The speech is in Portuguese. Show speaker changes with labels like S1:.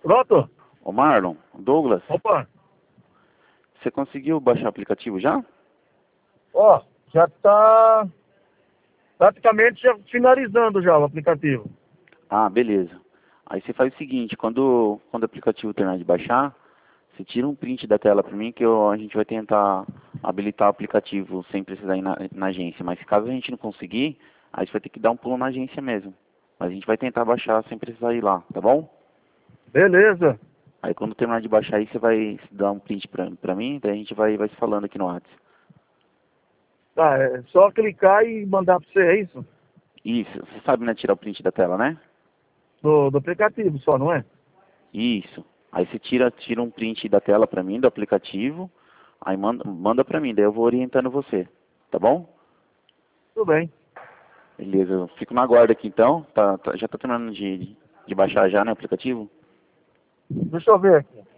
S1: Pronto?
S2: Ô Marlon, Douglas,
S1: Opa,
S2: você conseguiu baixar o aplicativo já?
S1: ó, já tá praticamente já finalizando já o aplicativo.
S2: Ah, beleza. Aí você faz o seguinte, quando o aplicativo terminar de baixar, você tira um print da tela para mim que a gente vai tentar habilitar o aplicativo sem precisar ir na agência. Mas caso a gente não conseguir, aí você vai ter que dar um pulo na agência mesmo. Mas a gente vai tentar baixar sem precisar ir lá, tá bom?
S1: Beleza.
S2: Aí quando terminar de baixar aí, você vai dar um print pra mim, daí a gente vai se falando aqui no WhatsApp.
S1: Tá, é só clicar e mandar pra você, é isso?
S2: Isso, você sabe, né, tirar o print da tela, né?
S1: Do aplicativo só, não é?
S2: Isso. Aí você tira um print da tela pra mim, do aplicativo, aí manda pra mim, daí eu vou orientando você, tá bom?
S1: Tudo bem.
S2: Beleza, eu fico na guarda aqui então, já tá terminando de baixar já, né, o aplicativo?
S1: Deixa eu ver aqui.